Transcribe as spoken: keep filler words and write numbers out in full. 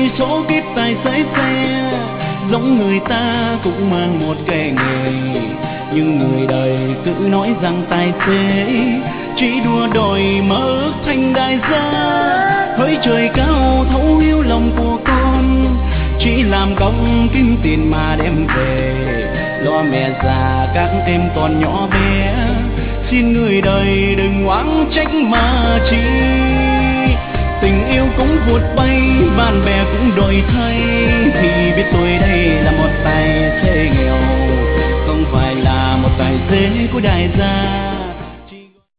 số kiếp tài xế xe, giống người ta cũng mang một cái nghề, nhưng người đời cứ nói rằng tài xế chỉ đua đòi mơ ước thành đại gia. Hỡi trời cao thấu hiểu lòng của con, chỉ làm công kiếm tiền mà đem về, lo mẹ già các em còn nhỏ bé. Xin người đời đừng oán trách mà chi, tình yêu cũng vụt bay, bạn bè cũng đổi thay. Thì biết tôi đây là một tài xế nghèo, không phải là một tài xế của đại gia.